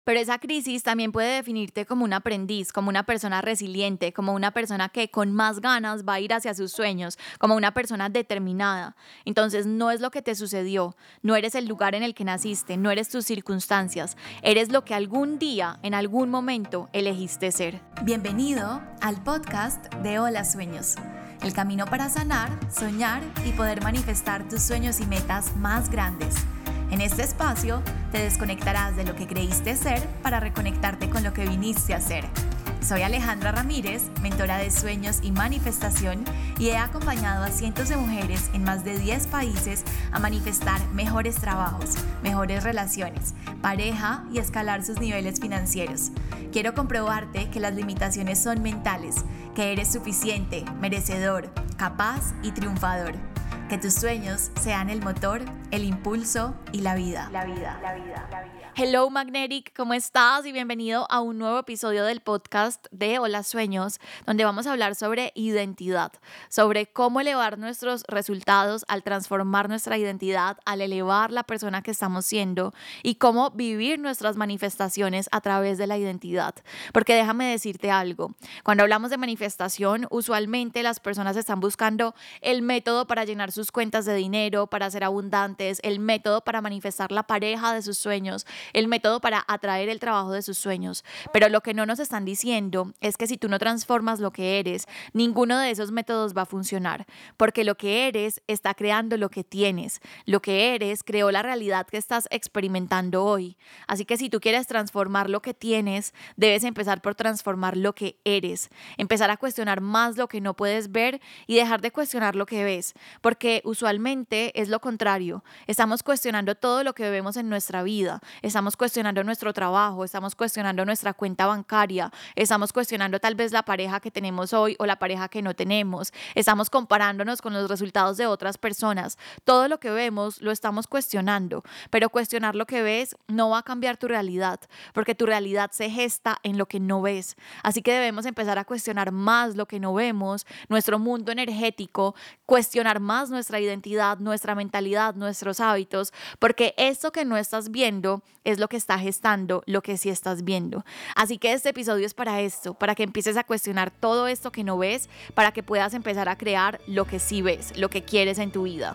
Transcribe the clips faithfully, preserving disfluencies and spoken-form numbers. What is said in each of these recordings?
Pero esa crisis también puede definirte como un aprendiz, como una persona resiliente, como una persona que con más ganas va a ir hacia sus sueños, como una persona determinada. Entonces no es lo que te sucedió, no eres el lugar en el que naciste, no eres tus circunstancias, eres lo que algún día, en algún momento, elegiste ser. Bienvenido al podcast de Hola Sueños, el camino para sanar, soñar y poder manifestar tus sueños y metas más grandes. En este espacio te desconectarás de lo que creíste ser para reconectarte con lo que viniste a ser. Soy Alejandra Ramírez, mentora de sueños y manifestación, y he acompañado a cientos de mujeres en más de diez países a manifestar mejores trabajos, mejores relaciones, pareja y escalar sus niveles financieros. Quiero comprobarte que las limitaciones son mentales, que eres suficiente, merecedor, capaz y triunfador. Que tus sueños sean el motor, el impulso y la vida. La vida, la vida, la vida. Hello Magnetic, ¿cómo estás? Y bienvenido a un nuevo episodio del podcast de Hola Sueños, donde vamos a hablar sobre identidad, sobre cómo elevar nuestros resultados al transformar nuestra identidad, al elevar la persona que estamos siendo y cómo vivir nuestras manifestaciones a través de la identidad. Porque déjame decirte algo, cuando hablamos de manifestación, usualmente las personas están buscando el método para llenar sus cuentas de dinero, para ser abundantes, el método para manifestar la pareja de sus sueños, el método para atraer el trabajo de sus sueños. Pero lo que no nos están diciendo es que si tú no transformas lo que eres, ninguno de esos métodos va a funcionar, porque lo que eres está creando lo que tienes. Lo que eres creó la realidad que estás experimentando hoy. Así que si tú quieres transformar lo que tienes, debes empezar por transformar lo que eres, empezar a cuestionar más lo que no puedes ver y dejar de cuestionar lo que ves, porque usualmente es lo contrario. Estamos cuestionando todo lo que vemos en nuestra vida. Estamos cuestionando nuestro trabajo, estamos cuestionando nuestra cuenta bancaria, estamos cuestionando tal vez la pareja que tenemos hoy o la pareja que no tenemos, estamos comparándonos con los resultados de otras personas. Todo lo que vemos lo estamos cuestionando, pero cuestionar lo que ves no va a cambiar tu realidad, porque tu realidad se gesta en lo que no ves. Así que debemos empezar a cuestionar más lo que no vemos, nuestro mundo energético, cuestionar más nuestra identidad, nuestra mentalidad, nuestros hábitos, porque esto que no estás viendo es lo que está gestando lo que sí estás viendo. Así que este episodio es para esto, para que empieces a cuestionar todo esto que no ves, para que puedas empezar a crear lo que sí ves, lo que quieres en tu vida.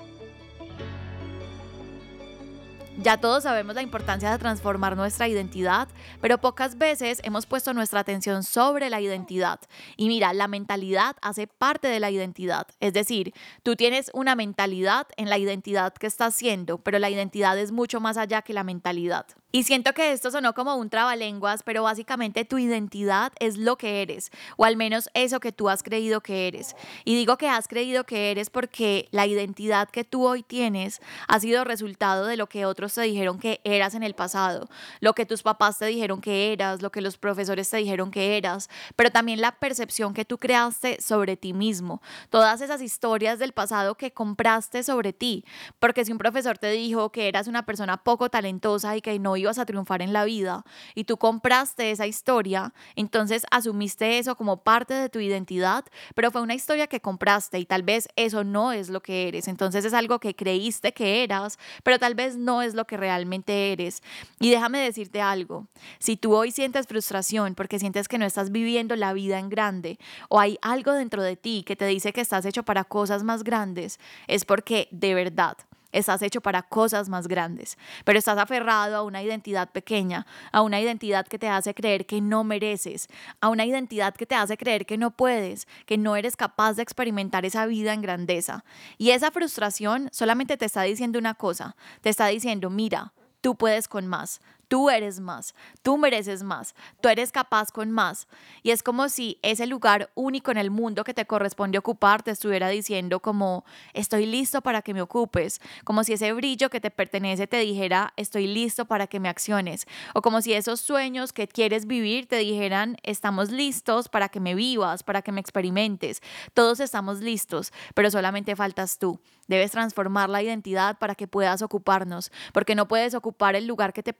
Ya todos sabemos la importancia de transformar nuestra identidad, pero pocas veces hemos puesto nuestra atención sobre la identidad. Y mira, la mentalidad hace parte de la identidad. Es decir, tú tienes una mentalidad en la identidad que estás siendo, pero la identidad es mucho más allá que la mentalidad. Y siento que esto sonó como un trabalenguas, pero básicamente tu identidad es lo que eres, o al menos eso que tú has creído que eres. Y digo que has creído que eres porque la identidad que tú hoy tienes ha sido resultado de lo que otros te dijeron que eras en el pasado, lo que tus papás te dijeron que eras, lo que los profesores te dijeron que eras, pero también la percepción que tú creaste sobre ti mismo, todas esas historias del pasado que compraste sobre ti, porque si un profesor te dijo que eras una persona poco talentosa y que no ibas a triunfar en la vida y tú compraste esa historia, entonces asumiste eso como parte de tu identidad, pero fue una historia que compraste y tal vez eso no es lo que eres, entonces es algo que creíste que eras, pero tal vez no es lo que realmente eres. Y déjame decirte algo, si tú hoy sientes frustración porque sientes que no estás viviendo la vida en grande o hay algo dentro de ti que te dice que estás hecho para cosas más grandes, es porque de verdad estás hecho para cosas más grandes, pero estás aferrado a una identidad pequeña, a una identidad que te hace creer que no mereces, a una identidad que te hace creer que no puedes, que no eres capaz de experimentar esa vida en grandeza. Y esa frustración solamente te está diciendo una cosa, te está diciendo, mira, tú puedes con más. Tú eres más, tú mereces más, tú eres capaz con más. Y es como si ese lugar único en el mundo que te corresponde ocupar te estuviera diciendo como estoy listo para que me ocupes, como si ese brillo que te pertenece te dijera estoy listo para que me acciones, o como si esos sueños que quieres vivir te dijeran estamos listos para que me vivas, para que me experimentes. Todos estamos listos, pero solamente faltas tú. Debes transformar la identidad para que puedas ocuparnos, porque no puedes ocupar el lugar que te pertenece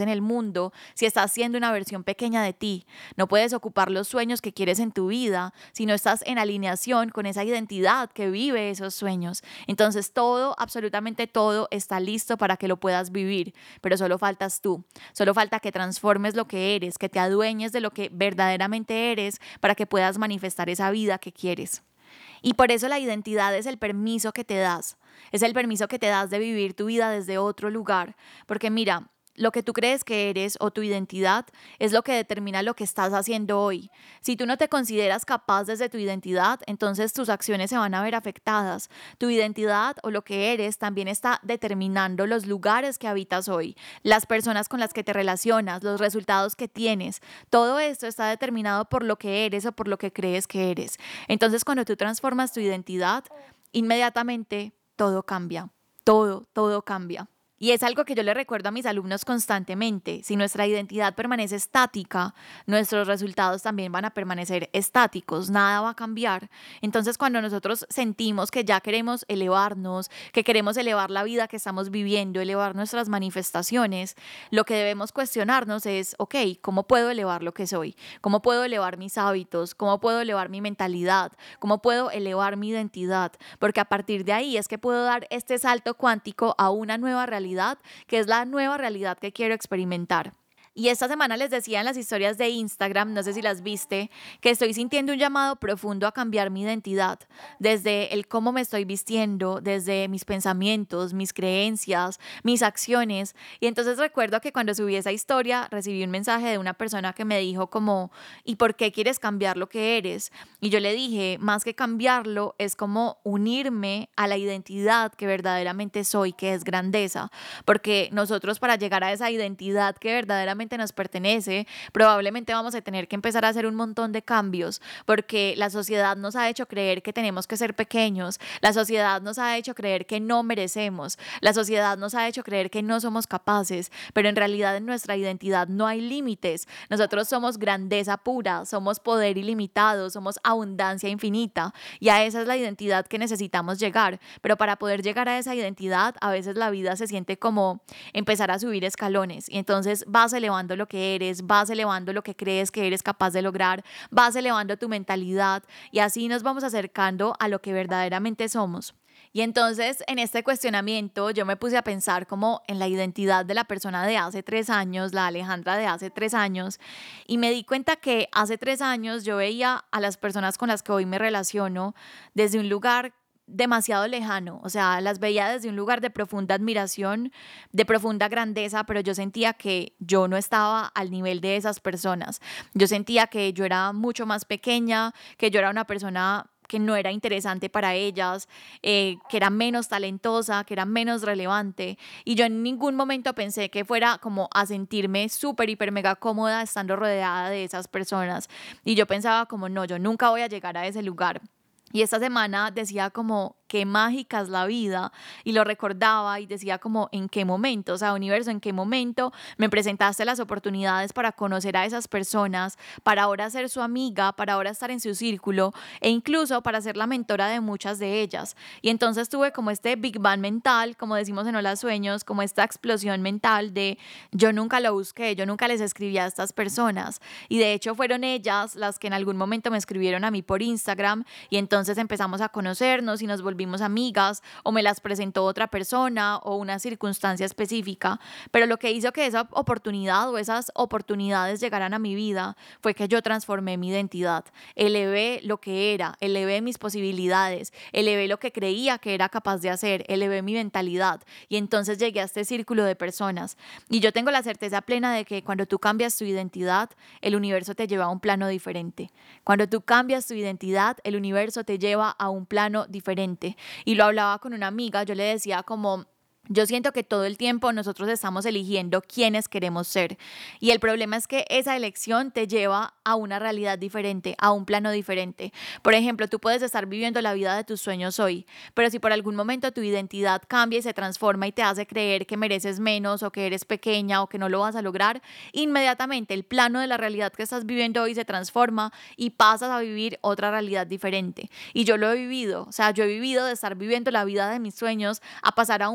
en el mundo si estás siendo una versión pequeña de ti. No puedes ocupar los sueños que quieres en tu vida si no estás en alineación con esa identidad que vive esos sueños. Entonces todo, absolutamente todo está listo para que lo puedas vivir, pero solo faltas tú. Solo falta que transformes lo que eres, que te adueñes de lo que verdaderamente eres para que puedas manifestar esa vida que quieres. Y por eso la identidad es el permiso que te das, es el permiso que te das de vivir tu vida desde otro lugar, porque mira, lo que tú crees que eres o tu identidad es lo que determina lo que estás haciendo hoy. Si tú no te consideras capaz desde tu identidad, entonces tus acciones se van a ver afectadas. Tu identidad o lo que eres también está determinando los lugares que habitas hoy, las personas con las que te relacionas, los resultados que tienes. Todo esto está determinado por lo que eres o por lo que crees que eres. Entonces, cuando tú transformas tu identidad, inmediatamente todo cambia. Todo, todo cambia. Y es algo que yo le recuerdo a mis alumnos constantemente. Si nuestra identidad permanece estática, nuestros resultados también van a permanecer estáticos, nada va a cambiar. Entonces, cuando nosotros sentimos que ya queremos elevarnos, que queremos elevar la vida que estamos viviendo, elevar nuestras manifestaciones, lo que debemos cuestionarnos es, ok, ¿cómo puedo elevar lo que soy? ¿Cómo puedo elevar mis hábitos? ¿Cómo puedo elevar mi mentalidad? ¿Cómo puedo elevar mi identidad? Porque a partir de ahí es que puedo dar este salto cuántico a una nueva realidad, que es la nueva realidad que quiero experimentar. Y esta semana les decía en las historias de Instagram, no sé si las viste, que estoy sintiendo un llamado profundo a cambiar mi identidad, desde el cómo me estoy vistiendo, desde mis pensamientos, mis creencias, mis acciones. Y entonces recuerdo que cuando subí esa historia recibí un mensaje de una persona que me dijo como, ¿y por qué quieres cambiar lo que eres? Y yo le dije, más que cambiarlo, es como unirme a la identidad que verdaderamente soy, que es grandeza. Porque nosotros, para llegar a esa identidad que verdaderamente nos pertenece, probablemente vamos a tener que empezar a hacer un montón de cambios, porque la sociedad nos ha hecho creer que tenemos que ser pequeños, la sociedad nos ha hecho creer que no merecemos, la sociedad nos ha hecho creer que no somos capaces, pero en realidad en nuestra identidad no hay límites. Nosotros somos grandeza pura, somos poder ilimitado, somos abundancia infinita, y a esa es la identidad que necesitamos llegar. Pero para poder llegar a esa identidad, a veces la vida se siente como empezar a subir escalones, y entonces vas elevando lo que eres, vas elevando lo que crees que eres capaz de lograr, vas elevando tu mentalidad, y así nos vamos acercando a lo que verdaderamente somos. Y entonces, en este cuestionamiento, yo me puse a pensar como en la identidad de la persona de hace tres años, la Alejandra de hace tres años, y me di cuenta que hace tres años yo veía a las personas con las que hoy me relaciono desde un lugar demasiado lejano, o sea, las veía desde un lugar de profunda admiración, de profunda grandeza, pero yo sentía que yo no estaba al nivel de esas personas. Yo sentía que yo era mucho más pequeña, que yo era una persona que no era interesante para ellas, eh, que era menos talentosa, que era menos relevante, y yo en ningún momento pensé que fuera como a sentirme súper, hiper, mega cómoda estando rodeada de esas personas, y yo pensaba como, no, yo nunca voy a llegar a ese lugar. Y esta semana decía como, qué mágica es la vida, y lo recordaba y decía como, ¿en qué momento? O sea, universo, ¿en qué momento me presentaste las oportunidades para conocer a esas personas, para ahora ser su amiga, para ahora estar en su círculo, e incluso para ser la mentora de muchas de ellas? Y entonces tuve como este Big Bang mental, como decimos en Hola Sueños, como esta explosión mental de, yo nunca lo busqué, yo nunca les escribí a estas personas, y de hecho fueron ellas las que en algún momento me escribieron a mí por Instagram, y entonces empezamos a conocernos y nos volvimos volvimos amigas, o me las presentó otra persona o una circunstancia específica, pero lo que hizo que esa oportunidad o esas oportunidades llegaran a mi vida fue que yo transformé mi identidad, elevé lo que era, elevé mis posibilidades, elevé lo que creía que era capaz de hacer, elevé mi mentalidad, y entonces llegué a este círculo de personas. Y yo tengo la certeza plena de que cuando tú cambias tu identidad, el universo te lleva a un plano diferente. Cuando tú cambias tu identidad, el universo te lleva a un plano diferente. Y lo hablaba con una amiga, yo le decía como, yo siento que todo el tiempo nosotros estamos eligiendo quiénes queremos ser, y el problema es que esa elección te lleva a una realidad diferente, a un plano diferente. Por ejemplo, tú puedes estar viviendo la vida de tus sueños hoy, pero si por algún momento tu identidad cambia y se transforma y te hace creer que mereces menos, o que eres pequeña, o que no lo vas a lograr, inmediatamente el plano de la realidad que estás viviendo hoy se transforma y pasas a vivir otra realidad diferente. Y yo lo he vivido, o sea, yo he vivido de estar viviendo la vida de mis sueños a pasar a un plano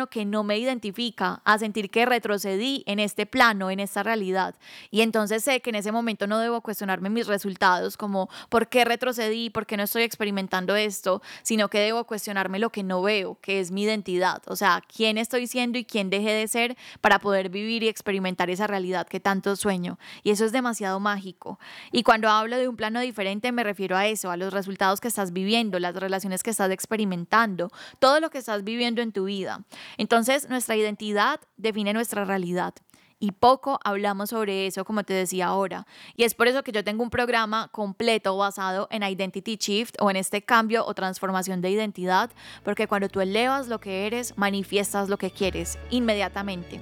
plano que no me identifica, a sentir que retrocedí en este plano, en esta realidad. Y entonces sé que en ese momento no debo cuestionarme mis resultados, como ¿por qué retrocedí? ¿Por qué no estoy experimentando esto? Sino que debo cuestionarme lo que no veo, que es mi identidad. O sea, quién estoy siendo y quién dejé de ser para poder vivir y experimentar esa realidad que tanto sueño. Y eso es demasiado mágico. Y cuando hablo de un plano diferente me refiero a eso, a los resultados que estás viviendo, las relaciones que estás experimentando, todo lo que estás viviendo en tu vida. Entonces, nuestra identidad define nuestra realidad. Y poco hablamos sobre eso, como te decía ahora. Y es por eso que yo tengo un programa completo basado en Identity Shift o en este cambio o transformación de identidad, porque cuando tú elevas lo que eres, manifiestas lo que quieres inmediatamente.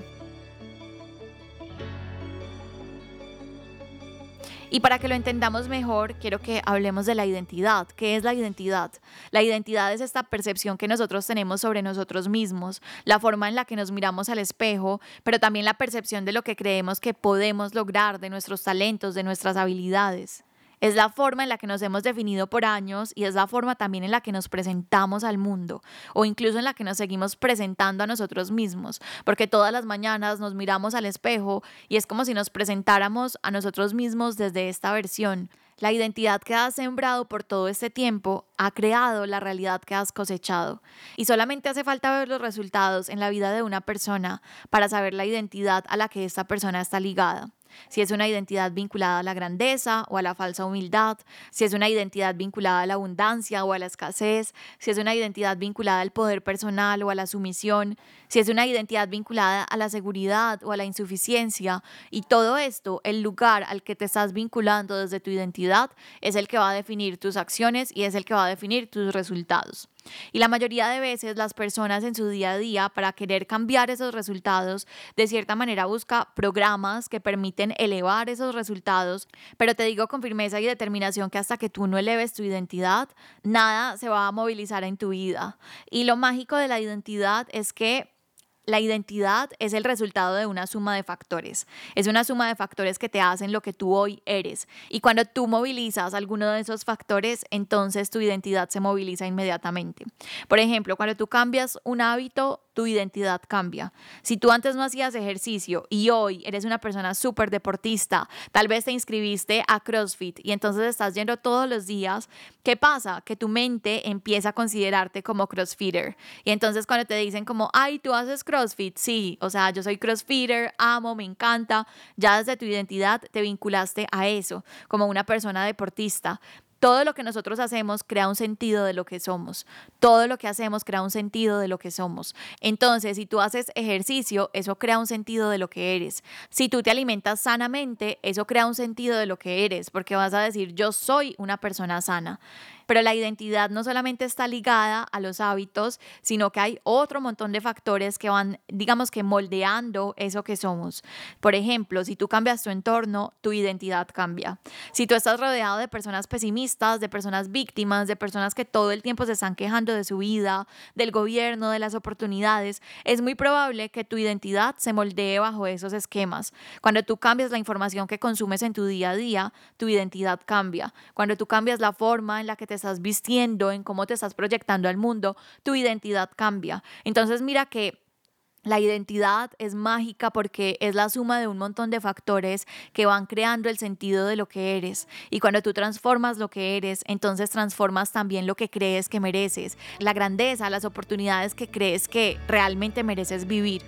Y para que lo entendamos mejor, quiero que hablemos de la identidad. ¿Qué es la identidad? La identidad es esta percepción que nosotros tenemos sobre nosotros mismos, la forma en la que nos miramos al espejo, pero también la percepción de lo que creemos que podemos lograr, de nuestros talentos, de nuestras habilidades. Es la forma en la que nos hemos definido por años y es la forma también en la que nos presentamos al mundo o incluso en la que nos seguimos presentando a nosotros mismos, porque todas las mañanas nos miramos al espejo y es como si nos presentáramos a nosotros mismos desde esta versión. La identidad que has sembrado por todo este tiempo ha creado la realidad que has cosechado. Y solamente hace falta ver los resultados en la vida de una persona para saber la identidad a la que esta persona está ligada. Si es una identidad vinculada a la grandeza o a la falsa humildad, si es una identidad vinculada a la abundancia o a la escasez, si es una identidad vinculada al poder personal o a la sumisión, si es una identidad vinculada a la seguridad o a la insuficiencia. Y todo esto, el lugar al que te estás vinculando desde tu identidad, es el que va a definir tus acciones y es el que va a definir tus resultados. Y la mayoría de veces las personas en su día a día, para querer cambiar esos resultados, de cierta manera busca programas que permiten elevar esos resultados, pero te digo con firmeza y determinación que hasta que tú no eleves tu identidad, nada se va a movilizar en tu vida. Y lo mágico de la identidad es que la identidad es el resultado de una suma de factores. Es una suma de factores que te hacen lo que tú hoy eres. Y cuando tú movilizas alguno de esos factores, entonces tu identidad se moviliza inmediatamente. Por ejemplo, cuando tú cambias un hábito, tu identidad cambia. Si tú antes no hacías ejercicio y hoy eres una persona súper deportista, tal vez te inscribiste a CrossFit y entonces estás yendo todos los días, ¿qué pasa? Que tu mente empieza a considerarte como crossfitter. Y entonces cuando te dicen como, ay, ¿tú haces CrossFit? Sí, o sea, yo soy crossfitter, amo, me encanta. Ya desde tu identidad te vinculaste a eso, como una persona deportista. Todo lo que nosotros hacemos crea un sentido de lo que somos. Todo lo que hacemos crea un sentido de lo que somos. Entonces, si tú haces ejercicio, eso crea un sentido de lo que eres. Si tú te alimentas sanamente, eso crea un sentido de lo que eres, porque vas a decir, yo soy una persona sana. Pero la identidad no solamente está ligada a los hábitos, sino que hay otro montón de factores que van, digamos que moldeando eso que somos. Por ejemplo, si tú cambias tu entorno, tu identidad cambia. Si tú estás rodeado de personas pesimistas, de personas víctimas, de personas que todo el tiempo se están quejando de su vida, del gobierno, de las oportunidades, es muy probable que tu identidad se moldee bajo esos esquemas. Cuando tú cambias la información que consumes en tu día a día, tu identidad cambia. Cuando tú cambias la forma en la que te estás vistiendo, en cómo te estás proyectando al mundo, tu identidad cambia. Entonces mira que la identidad es mágica porque es la suma de un montón de factores que van creando el sentido de lo que eres. Y cuando tú transformas lo que eres, entonces transformas también lo que crees que mereces, la grandeza, las oportunidades que crees que realmente mereces vivir.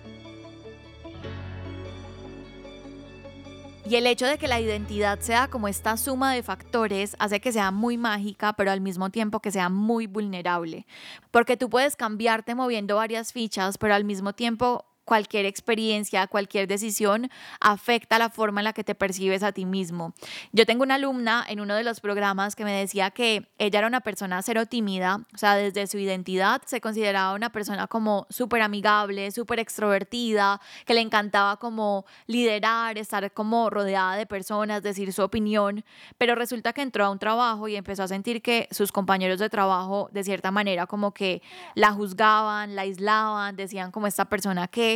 Y el hecho de que la identidad sea como esta suma de factores hace que sea muy mágica, pero al mismo tiempo que sea muy vulnerable. Porque tú puedes cambiarte moviendo varias fichas, pero al mismo tiempo cualquier experiencia, cualquier decisión afecta la forma en la que te percibes a ti mismo. Yo tengo una alumna en uno de los programas que me decía que ella era una persona cero tímida, o sea, desde su identidad se consideraba una persona como súper amigable, súper extrovertida, que le encantaba como liderar, estar como rodeada de personas, decir su opinión, pero resulta que entró a un trabajo y empezó a sentir que sus compañeros de trabajo de cierta manera como que la juzgaban, la aislaban, decían como esta persona que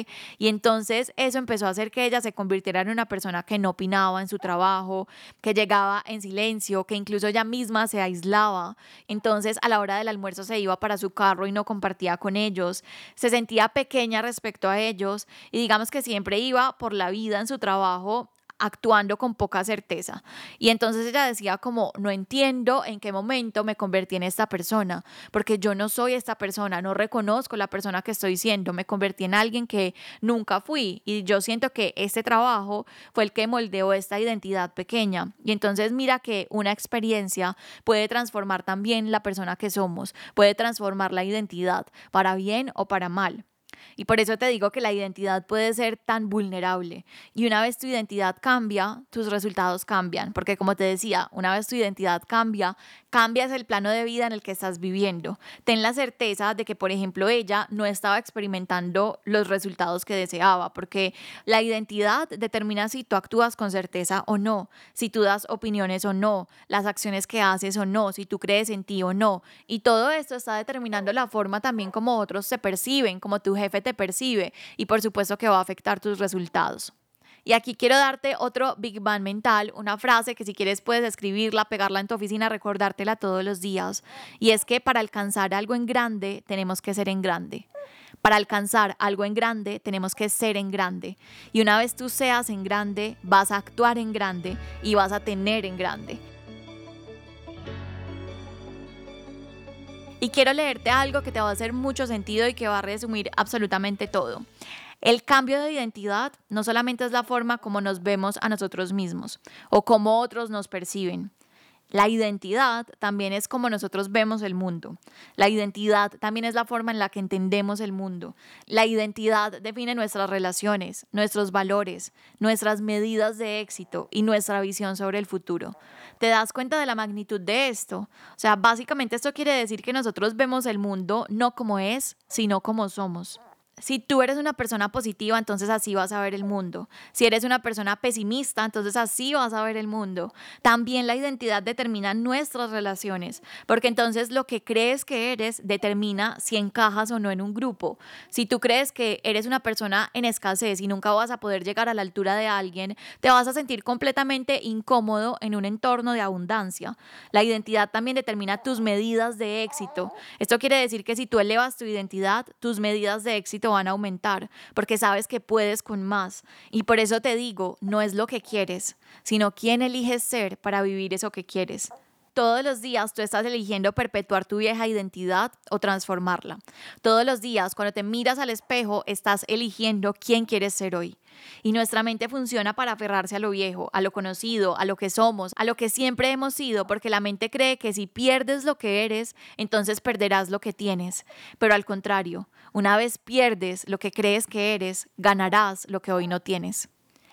jefe, y entonces eso empezó a hacer que ella se convirtiera en una persona que no opinaba en su trabajo, que llegaba en silencio, que incluso ella misma se aislaba. Entonces a la hora del almuerzo se iba para su carro y no compartía con ellos, se sentía pequeña respecto a ellos y digamos que siempre iba por la vida en su trabajo actuando con poca certeza. Y entonces ella decía como, no entiendo en qué momento me convertí en esta persona, porque yo no soy esta persona, no reconozco la persona que estoy siendo, me convertí en alguien que nunca fui y yo siento que este trabajo fue el que moldeó esta identidad pequeña. Y entonces mira que una experiencia puede transformar también la persona que somos, puede transformar la identidad, para bien o para mal. Y por eso te digo que la identidad puede ser tan vulnerable. Y una vez tu identidad cambia, tus resultados cambian. Porque como te decía, una vez tu identidad cambia, cambias el plano de vida en el que estás viviendo. Ten la certeza de que, por ejemplo, ella no estaba experimentando los resultados que deseaba. Porque la identidad determina si tú actúas con certeza o no, si tú das opiniones o no, las acciones que haces o no, si tú crees en ti o no. Y todo esto está determinando la forma también como otros te perciben, como tu jefe te percibe, y por supuesto que va a afectar tus resultados. Y aquí quiero darte otro Big Bang mental, una frase que si quieres puedes escribirla, pegarla en tu oficina, recordártela todos los días. Y es que para alcanzar algo en grande tenemos que ser en grande. Para alcanzar algo en grande tenemos que ser en grande. Y una vez tú seas en grande, vas a actuar en grande y vas a tener en grande. Y quiero leerte algo que te va a hacer mucho sentido y que va a resumir absolutamente todo. El cambio de identidad no solamente es la forma como nos vemos a nosotros mismos o cómo otros nos perciben. La identidad también es como nosotros vemos el mundo. La identidad también es la forma en la que entendemos el mundo. La identidad define nuestras relaciones, nuestros valores, nuestras medidas de éxito y nuestra visión sobre el futuro. ¿Te das cuenta de la magnitud de esto? O sea, básicamente esto quiere decir que nosotros vemos el mundo no como es, sino como somos. Si tú eres una persona positiva, entonces así vas a ver el mundo. Si eres una persona pesimista, entonces así vas a ver el mundo. También la identidad determina nuestras relaciones, porque entonces lo que crees que eres determina si encajas o no en un grupo. Si tú crees que eres una persona en escasez y nunca vas a poder llegar a la altura de alguien, te vas a sentir completamente incómodo en un entorno de abundancia. La identidad también determina tus medidas de éxito. Esto quiere decir que si tú elevas tu identidad, tus medidas de éxito van a aumentar, porque sabes que puedes con más. Y por eso te digo, no es lo que quieres, sino quién eliges ser para vivir eso que quieres. Todos los días tú estás eligiendo perpetuar tu vieja identidad o transformarla. Todos los días cuando te miras al espejo estás eligiendo quién quieres ser hoy. Y nuestra mente funciona para aferrarse a lo viejo, a lo conocido, a lo que somos, a lo que siempre hemos sido, porque la mente cree que si pierdes lo que eres, entonces perderás lo que tienes. Pero al contrario, una vez pierdes lo que crees que eres, ganarás lo que hoy no tienes.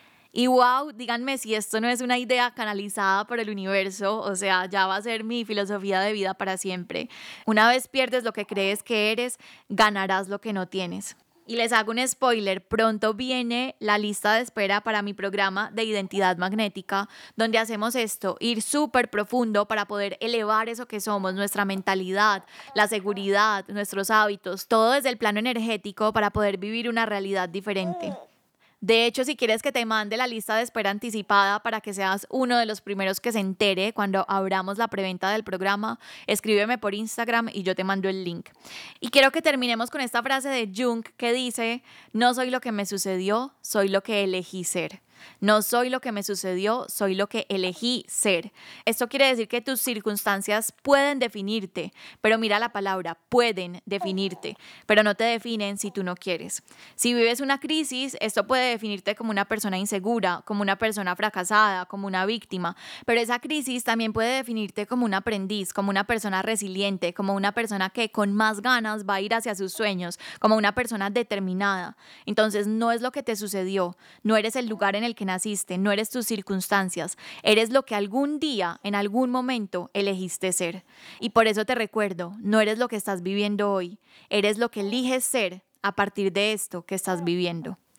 Y wow, díganme si esto no es una idea canalizada por el universo, o sea, ya va a ser mi filosofía de vida para siempre. Una vez pierdes lo que crees que eres, ganarás lo que no tienes. Y les hago un spoiler, pronto viene la lista de espera para mi programa de identidad magnética, donde hacemos esto, ir súper profundo para poder elevar eso que somos, nuestra mentalidad, la seguridad, nuestros hábitos, todo desde el plano energético para poder vivir una realidad diferente. De hecho, si quieres que te mande la lista de espera anticipada para que seas uno de los primeros que se entere cuando abramos la preventa del programa, escríbeme por Instagram y yo te mando el link. Y quiero que terminemos con esta frase de Jung que dice, no soy lo que me sucedió, soy lo que elegí ser. No soy lo que me sucedió, soy lo que elegí ser. Esto quiere decir que tus circunstancias pueden definirte, pero mira la palabra, pueden definirte, pero no te definen si tú no quieres. Si vives una crisis, esto puede definirte como una persona insegura, como una persona fracasada, como una víctima, pero esa crisis también puede definirte como un aprendiz, como una persona resiliente, como una persona que con más ganas va a ir hacia sus sueños, como una persona determinada. Entonces no es lo que te sucedió, no eres el lugar en el que naciste, no eres tus circunstancias, eres lo que algún día, en algún momento, elegiste ser. Y por eso te recuerdo, no eres lo que estás viviendo hoy, eres lo que eliges ser a partir de esto que estás viviendo.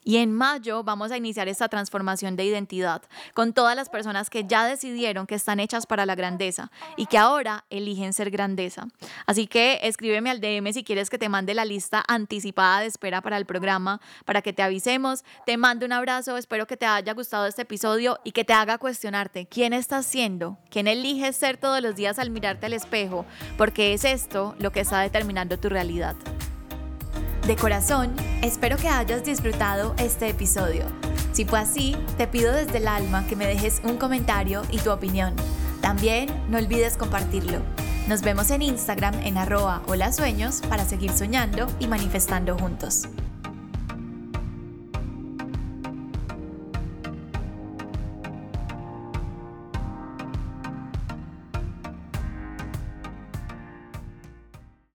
Y en mayo vamos a iniciar esta transformación de identidad con todas las personas que ya decidieron que están hechas para la grandeza y que ahora eligen ser grandeza. Así que escríbeme al D M si quieres que te mande la lista anticipada de espera para el programa, para que te avisemos. Te mando un abrazo, espero que te haya gustado este episodio y que te haga cuestionarte quién estás siendo, quién eliges ser todos los días al mirarte al espejo, porque es esto lo que está determinando tu realidad. De corazón, espero que hayas disfrutado este episodio. Si fue así, te pido desde el alma que me dejes un comentario y tu opinión. También no olvides compartirlo. Nos vemos en Instagram en arroba holasueños para seguir soñando y manifestando juntos.